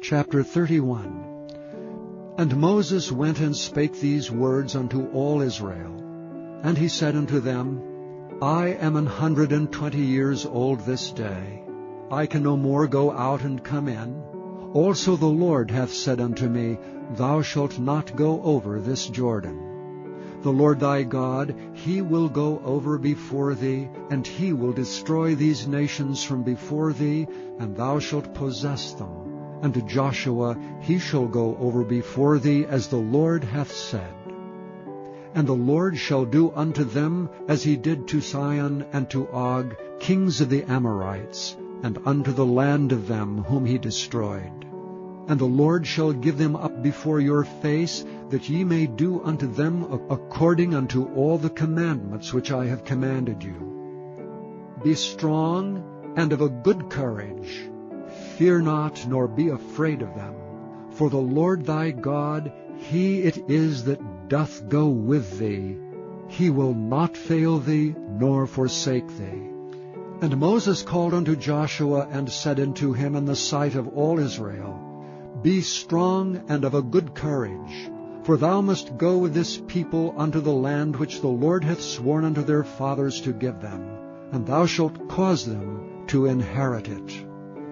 Chapter 31. And Moses went and spake these words unto all Israel. And he said unto them, I am 120 years old this day. I can no more go out and come in. Also the Lord hath said unto me, Thou shalt not go over this Jordan. The Lord thy God, he will go over before thee, and he will destroy these nations from before thee, and thou shalt possess them. And to Joshua he shall go over before thee, as the Lord hath said. And the Lord shall do unto them as he did to Sihon and to Og, kings of the Amorites, and unto the land of them whom he destroyed. And the Lord shall give them up before your face, that ye may do unto them according unto all the commandments which I have commanded you. Be strong and of a good courage. Fear not, nor be afraid of them. For the Lord thy God, he it is that doth go with thee. He will not fail thee, nor forsake thee. And Moses called unto Joshua, and said unto him in the sight of all Israel, Be strong and of a good courage, for thou must go with this people unto the land which the Lord hath sworn unto their fathers to give them, and thou shalt cause them to inherit it.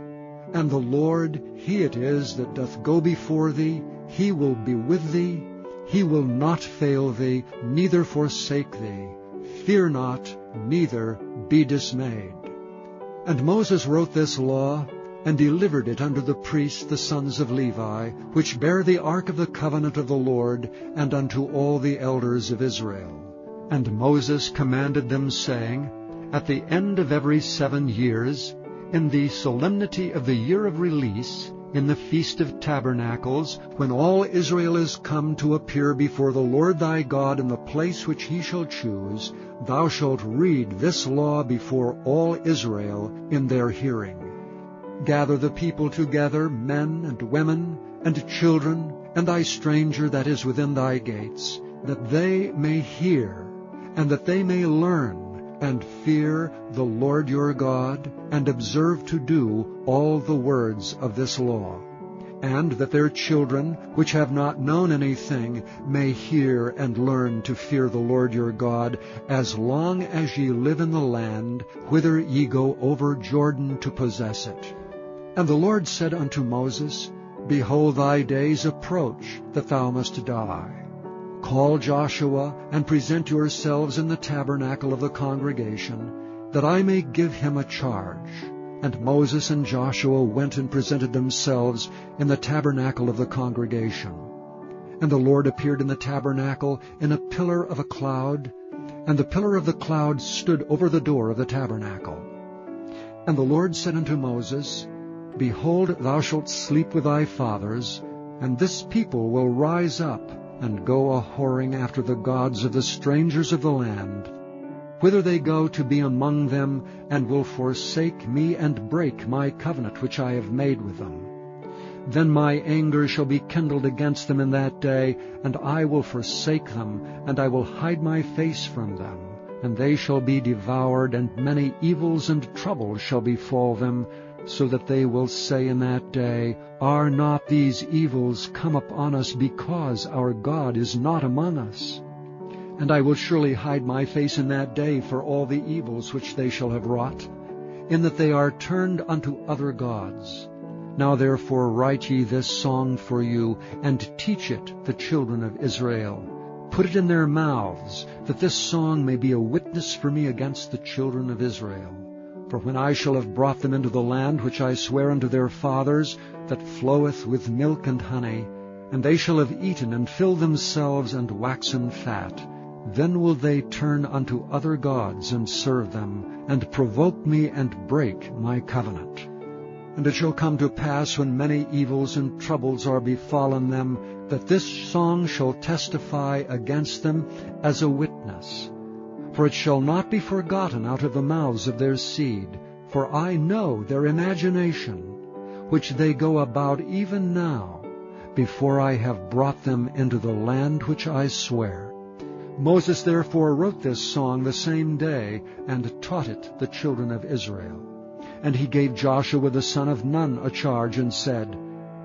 And the Lord, he it is that doth go before thee, he will be with thee, he will not fail thee, neither forsake thee. Fear not, neither be dismayed. And Moses wrote this law, and delivered it unto the priests the sons of Levi, which bare the ark of the covenant of the Lord, and unto all the elders of Israel. And Moses commanded them, saying, At the end of every 7 years, in the solemnity of the year of release, in the Feast of Tabernacles, when all Israel is come to appear before the Lord thy God in the place which he shall choose, thou shalt read this law before all Israel in their hearing. Gather the people together, men and women, and children, and thy stranger that is within thy gates, that they may hear, and that they may learn, and fear the Lord your God, and observe to do all the words of this law, and that their children, which have not known anything, may hear and learn to fear the Lord your God, as long as ye live in the land, whither ye go over Jordan to possess it. And the Lord said unto Moses, Behold, thy days approach, that thou must die. Call Joshua, and present yourselves in the tabernacle of the congregation, that I may give him a charge. And Moses and Joshua went and presented themselves in the tabernacle of the congregation. And the Lord appeared in the tabernacle in a pillar of a cloud, and the pillar of the cloud stood over the door of the tabernacle. And the Lord said unto Moses, Behold, thou shalt sleep with thy fathers, and this people will rise up, and go a-whoring after the gods of the strangers of the land, whither they go to be among them, and will forsake me and break my covenant which I have made with them. Then my anger shall be kindled against them in that day, and I will forsake them, and I will hide my face from them, and they shall be devoured, and many evils and troubles shall befall them, so that they will say in that day, Are not these evils come upon us because our God is not among us? And I will surely hide my face in that day for all the evils which they shall have wrought, in that they are turned unto other gods. Now therefore write ye this song for you, and teach it the children of Israel. Put it in their mouths, that this song may be a witness for me against the children of Israel. For when I shall have brought them into the land which I swear unto their fathers, that floweth with milk and honey, and they shall have eaten and filled themselves and waxen fat, then will they turn unto other gods and serve them, and provoke me and break my covenant. And it shall come to pass, when many evils and troubles are befallen them, that this song shall testify against them as a witness. For it shall not be forgotten out of the mouths of their seed, for I know their imagination, which they go about even now, before I have brought them into the land which I swear. Moses therefore wrote this song the same day, and taught it the children of Israel. And he gave Joshua the son of Nun a charge, and said,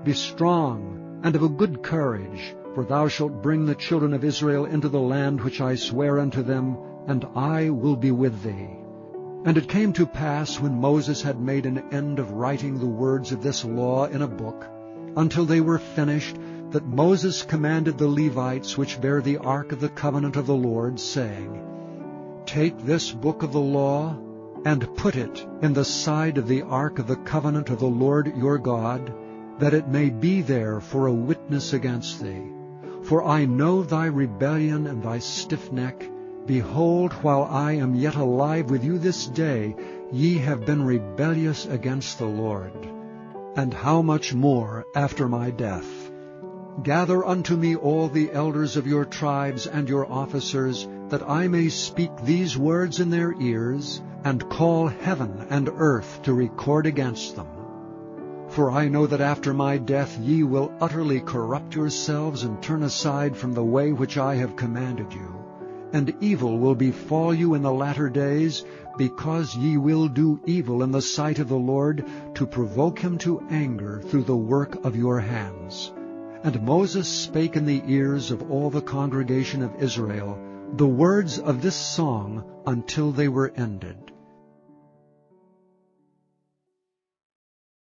Be strong and of a good courage, for thou shalt bring the children of Israel into the land which I swear unto them, and I will be with thee. And it came to pass, when Moses had made an end of writing the words of this law in a book, until they were finished, that Moses commanded the Levites which bear the ark of the covenant of the Lord, saying, Take this book of the law, and put it in the side of the ark of the covenant of the Lord your God, that it may be there for a witness against thee. For I know thy rebellion and thy stiff neck. Behold, while I am yet alive with you this day, ye have been rebellious against the Lord. And how much more after my death? Gather unto me all the elders of your tribes and your officers, that I may speak these words in their ears, and call heaven and earth to record against them. For I know that after my death ye will utterly corrupt yourselves and turn aside from the way which I have commanded you. And evil will befall you in the latter days, because ye will do evil in the sight of the Lord, to provoke him to anger through the work of your hands. And Moses spake in the ears of all the congregation of Israel the words of this song until they were ended.